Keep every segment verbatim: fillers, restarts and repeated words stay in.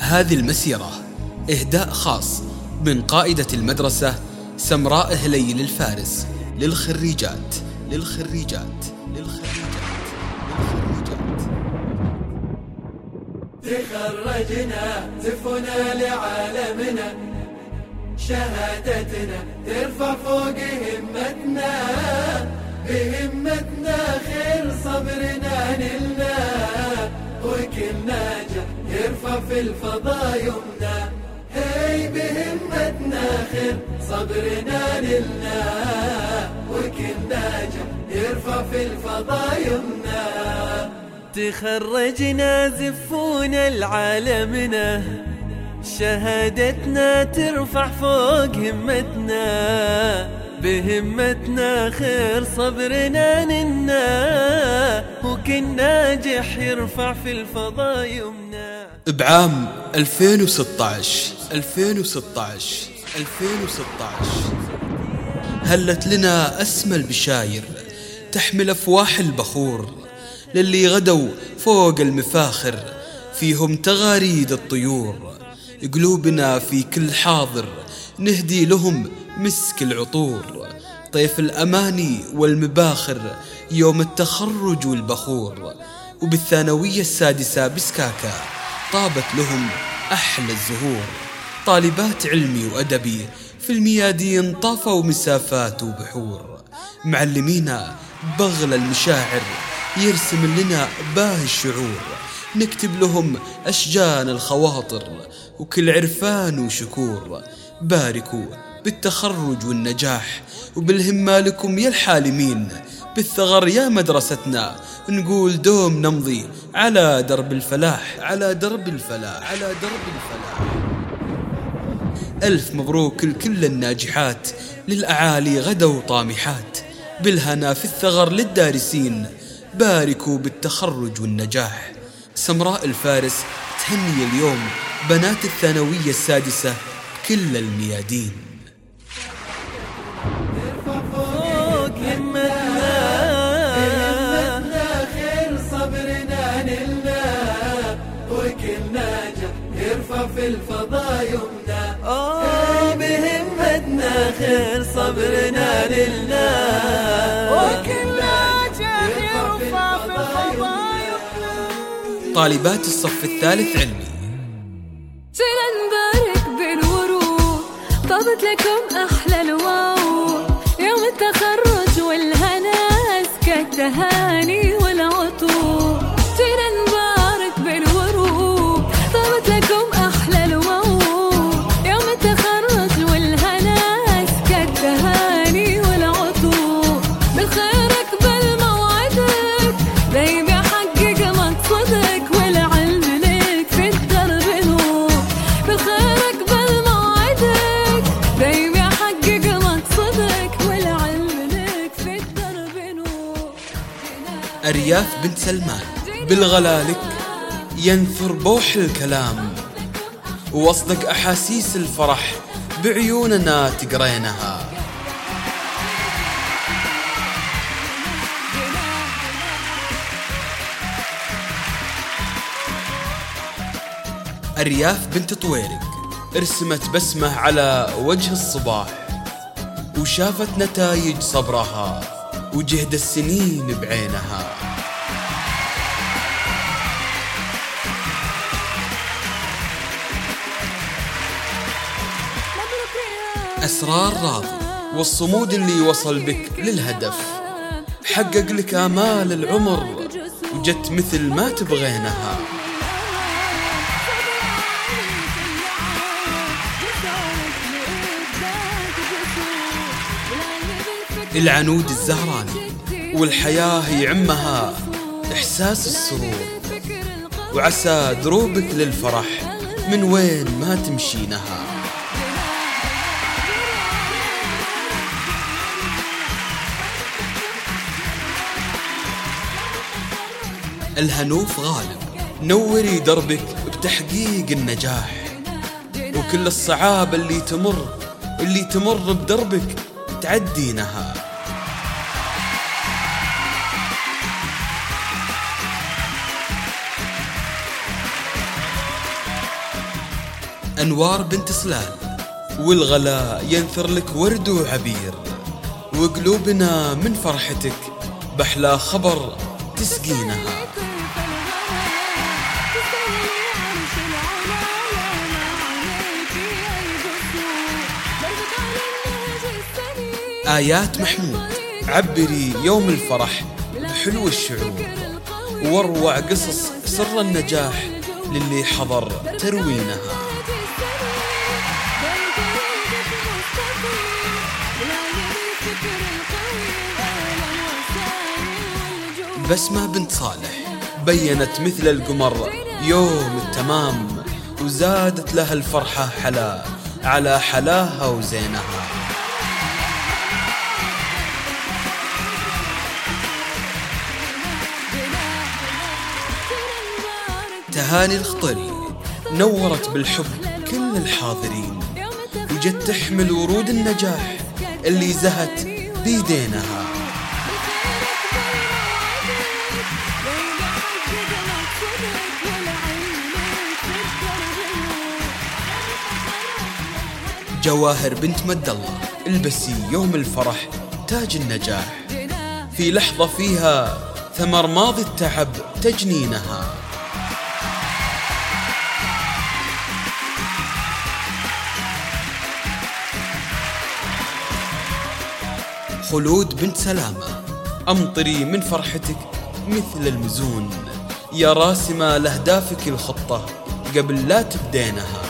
هذه المسيرة إهداء خاص من قائدة المدرسة سمراء هليل الفارس للخريجات للخريجات للخريجات للخريجات تخرجنا زفنا لعالمنا، شهادتنا ترفع فوق همتنا، بهمتنا خير صبرنا نلنا، وكل ناجح يرفع في الفضاء يمنا. هي بهمتنا خير صبرنا نلنا، وكل ناجح يرفع في الفضاء يمنا. تخرجنا زفونا لعالمنا، شهادتنا ترفع فوق همتنا، بهمتنا خير صبرنا نلنا، وكل ناجح يرفع في الفضاء يمنا. بعام ألفين وستة عشر ألفين وستة عشر ألفين وستة عشر هلت لنا أسمى البشاير تحمل أفواح البخور، للي غدوا فوق المفاخر فيهم تغاريد الطيور. قلوبنا في كل حاضر نهدي لهم مسك العطور، طيف الأماني والمباخر يوم التخرج والبخور. وبالثانوية السادسة بسكاكا طابت لهم أحلى الزهور، طالبات علمي وأدبي في الميادين طافوا مسافات وبحور. معلمينا بغل المشاعر يرسم لنا باهي الشعور، نكتب لهم أشجان الخواطر وكل عرفان وشكور. باركوا بالتخرج والنجاح وبالهمة لكم يا الحالمين، بالثغر يا مدرستنا نقول دوم نمضي على درب الفلاح على درب الفلاح على درب الفلاح. ألف مبروك لكل الناجحات، للأعالي غدوا طامحات، بالهنا في الثغر للدارسين. باركوا بالتخرج والنجاح. سمراء الفارس تهني اليوم بنات الثانوية السادسة كل الميادين. فوق همتنا خير صبرنا نلنا، وكل ناجح يرفع في الفضاء يمنا. أوه بهمتنا خير صبرنا نلنا، وكل ناجح يرفع في الفضاء يمنا. طالبات الصف الثالث علمي، جينا نبارك بالورود، طابت لكم أحلى الواو، يوم التخرج والهنا أزكى التهاني والعطور. جينا نبارك بالورود، طابت لكم أحلى الواو، يوم التخرج والهنا أزكى التهاني والعطور. بالخير اقبل موعدك دايم يحقق مقصدك، والعلم لك في الدرب نور. بالخير اقبل موعدك دايم يحقق مقصدك، والعلم لك في الدرب نور. أرياف بنت سلمان بالغلالك ينثر بوح الكلام، ووصدق أحاسيس الفرح بعيوننا تقرينها. أرياف بنت طويرق ارسمت بسمة على وجه الصباح، وشافت نتائج صبرها وجهد السنين بعينها. أسرار راضي والصمود اللي وصل بك للهدف، حقق لك آمال العمر وجت مثل ما تبغينها. العنود الزهراني والحياة يعمها إحساس السرور، وعسى دروبك للفرح من وين ما تمشينها. الهنوف غالب نوري دربك بتحقيق النجاح، وكل الصعاب اللي تمر اللي تمر بدربك تعدينها. أنوار بنت سلال، والغلا ينثر لك ورد وعبير، وقلوبنا من فرحتك بأحلى خبر تسقينها. آيات محمود، عبري يوم الفرح بحلو الشعور، واروع قصص سر النجاح للي حضر تروينها. بسمة بنت صالح بينت مثل القمر يوم التمام، وزادت لها الفرحة حلا على حلاها وزينها. تهاني الخطري نورت بالحب كل الحاضرين، وجت تحمل ورود النجاح اللي زهت بيدينها. جواهر بنت مد الله، البسي يوم الفرح تاج النجاح، في لحظة فيها ثمر ماضي التعب تجنينها. خلود بنت سلامة، أمطري من فرحتك مثل المزون، يا راسمة لأهدافك الخطة قبل لا تبدينها.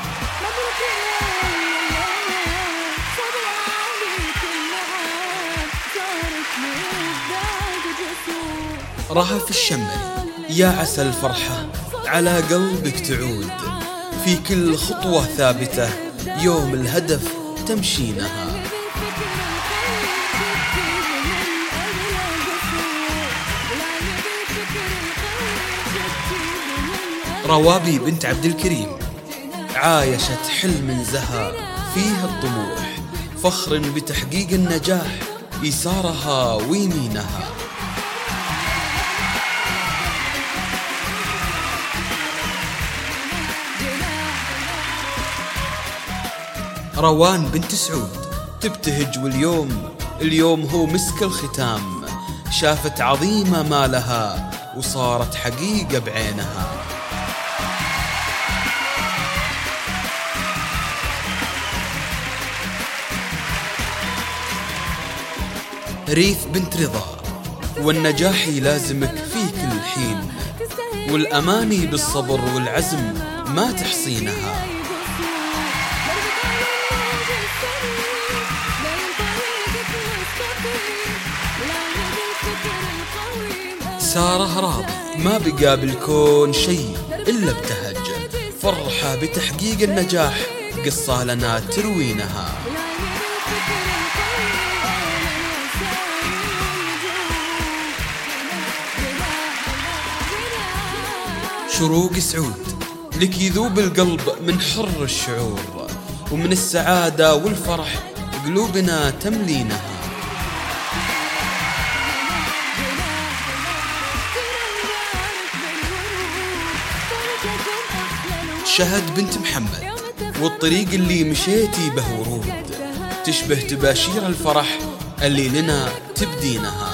رهف الشمري، يا عسى الفرحة على قلبك تعود، في كل خطوة ثابتة يوم الهدف تمشينها. روابي بنت عبد الكريم، عايشت حلم زها فيه الطموح، فخر بتحقيق النجاح يسارها ويمينها. روان بنت سعود تبتهج، واليوم اليوم هو مسك الختام، شافت عظيمة ما لها وصارت حقيقة بعينها. ريث بنت رضا، والنجاح يلازمك في كل حين، والأماني بالصبر والعزم ما تحصينها. سارة راضي، ما بقى بالكون شيء إلا ابتهج، فرحة بتحقيق النجاح قصة لنا تروينها. شروق سعود، لك يذوب القلب من حر الشعور، ومن السعادة والفرح قلوبنا تملينها. شهد بنت محمد، والطريق اللي مشيتي به ورود، تشبه تباشير الفرح اللي لنا تبدينها.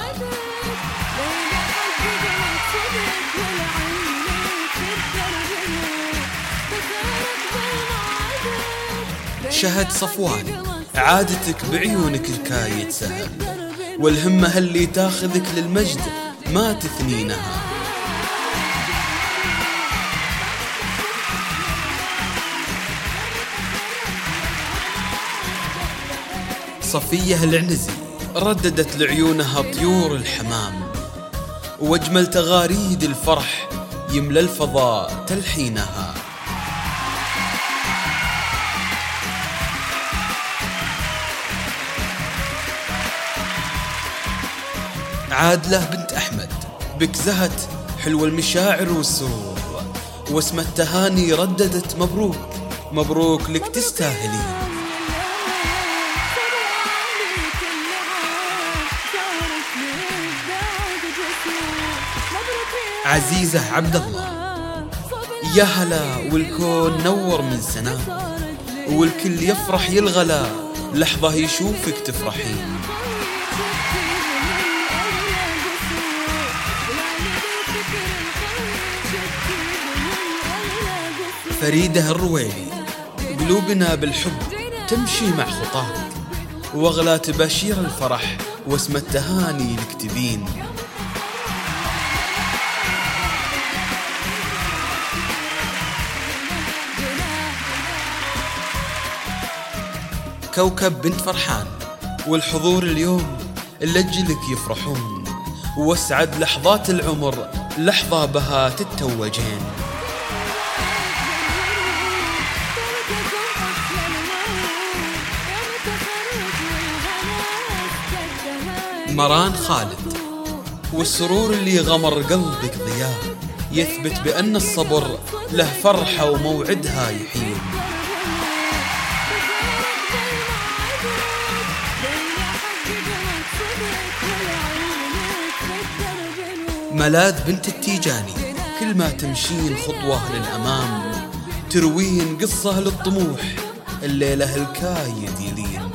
شهد صفوان، عادتك بعيونك الكايد سهل، والهمة اللي تاخذك للمجد ما تثنينها. صفية العنزي، رددت لعيونها طيور الحمام، واجمل تغاريد الفرح يملى الفضاء تلحينها. عادلة بنت أحمد، بك زهت حلو المشاعر والسرور، واسم التهاني رددت مبروك مبروك لك تستاهلين. عزيزة عبد الله، يا هلا والكون نور من سنة، والكل يفرح يلغلا لحظة يشوفك تفرحين. فريدة الرويلي، قلوبنا بالحب تمشي مع خطاك، واغلى تباشير الفرح واسم التهاني لك تبين. كوكب بنت فرحان، والحضور اليوم لأجلك يفرحون، واسعد لحظات العمر لحظة بها تتوجين. مران خالد، والسرور اللي غمر قلبك ضياء، يثبت بأن الصبر له فرحة وموعدها يحين. ملاذ بنت التيجاني، كل ما تمشين خطوة للأمام تروين قصة للطموح، الليلة الكايد يلين.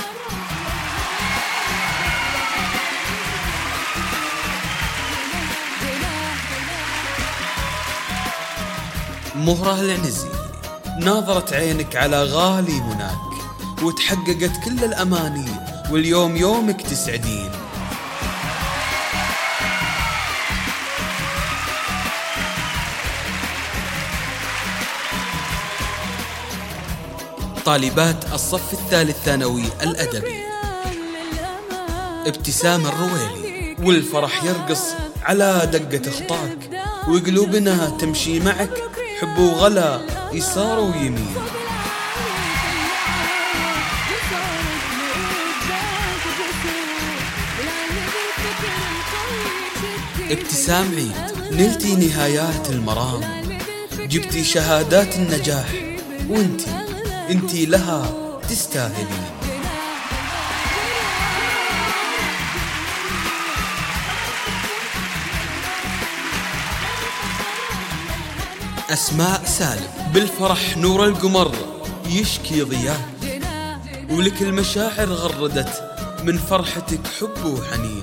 مهرة العنزي، ناظرت عينك على غالي مناك، وتحققت كل الأماني واليوم يومك تسعدين. طالبات الصف الثالث ثانوي الأدبي، ابتسام الرويلي، والفرح يرقص على دقة خطاك، وقلوبنا تمشي معك حب وغلا يسار ويمين. ابتسام عيد، نلتي نهايات المرام، جبتي شهادات النجاح، وانتي انتي لها تستاهلين. أسماء سالم، بالفرح نور القمر يشكي ضياك، ولك المشاعر غردت من فرحتك حب وحنين.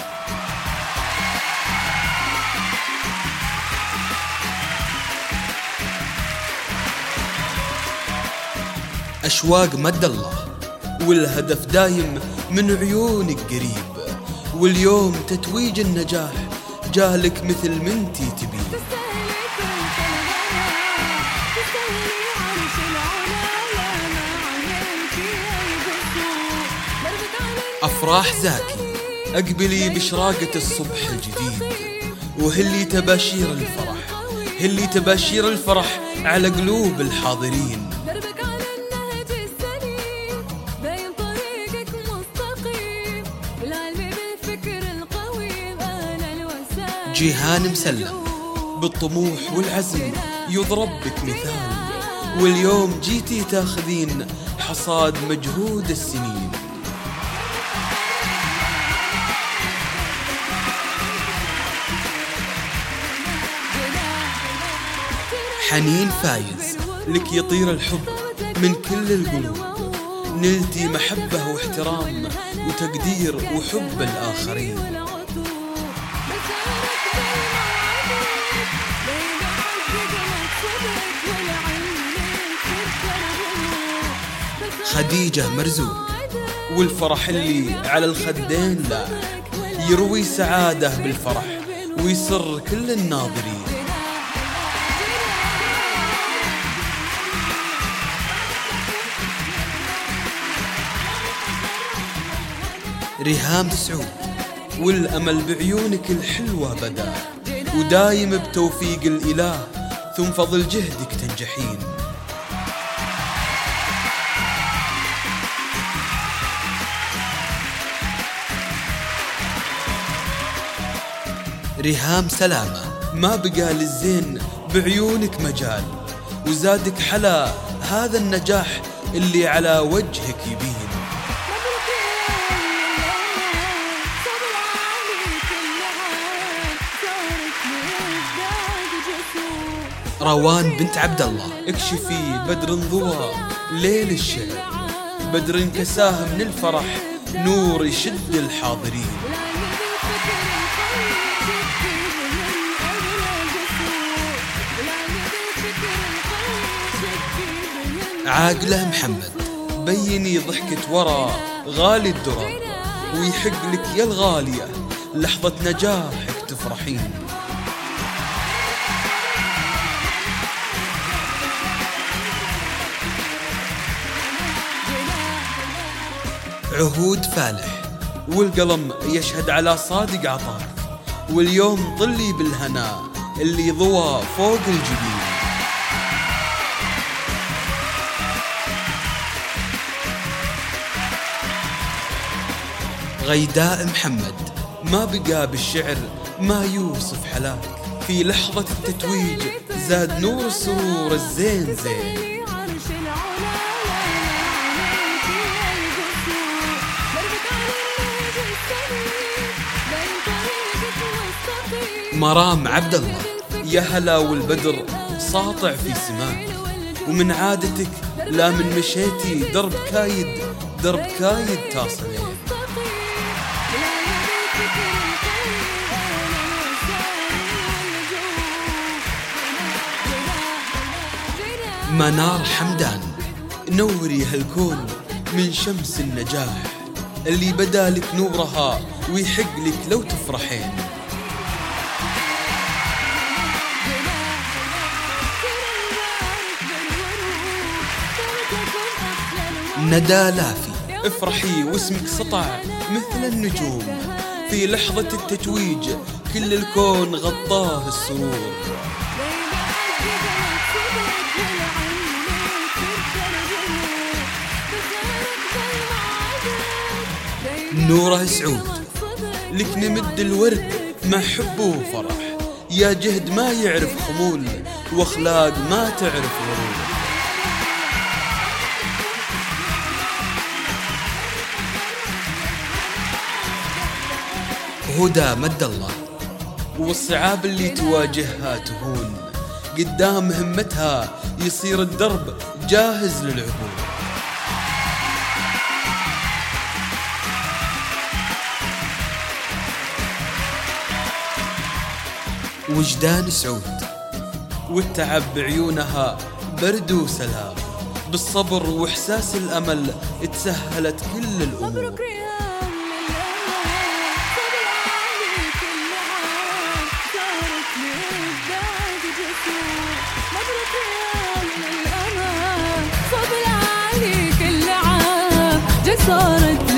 أشواق مد الله، والهدف دايم من عيونك قريب، واليوم تتويج النجاح جالك مثل منتي تبين. أفراح زاكي، أقبلي بشراقة الصبح الجديد، وهلي تباشير الفرح، هلي تباشير الفرح على قلوب الحاضرين. جيهان مسلم، بالطموح والعزم يضرب بك مثال، واليوم جيتي تاخذين حصاد مجهود السنين. حنين فايز، لك يطير الحب من كل القلوب، نلتي محبة واحترام وتقدير وحب الآخرين. خديجة مرزوق، والفرح اللي على الخدين لاح، يروي سعادة بالفرح ويسر كل الناظرين. ريهام سعود، والأمل بعيونك الحلوة بدا، ودايم بتوفيق الإله ثم فضل جهدك تنجحين. ريهام سلامة، ما بقى للزين بعيونك مجال، وزادك حلا هذا النجاح اللي على وجهك يبين. روان بنت عبد الله. اكشفي بدر ضوى ليل الشعر، بدر كساه من الفرح نور يشد الحاضرين. عاقله محمد بيني ضحكة ورا غالي الدرر، ويحق لك يا الغالية لحظة نجاحك تفرحين. عهود فالح والقلم يشهد على صادق عطاك، واليوم طلي بالهنا اللي ضوى فوق الجبين. غيداء محمد ما بقى بالشعر ما يوصف حلاك، في لحظة التتويج زاد نور السرور الزين زين. مرام عبد الله يا هلا والبدر ساطع في سماك، ومن عادتك لا من مشيتي درب كايد درب كايد تصلين. منار حمدان نوري هالكون من شمس النجاح، اللي بدالك نورها ويحق لك لو تفرحين. ندى لافي افرحي واسمك سطع مثل النجوم، في لحظة التتويج كل الكون غطاه السرور. نوره سعود لك نمد الورد مع حب وفرح، يا جهد ما يعرف خمول واخلاق ما تعرف غرور. هدى مد الله والصعاب اللي تواجهها تهون، قدام همتها يصير الدرب جاهز للعبور. وجدان سعود والتعب بعيونها برد وسلام، بالصبر واحساس الامل تسهلت كل الامور. صارت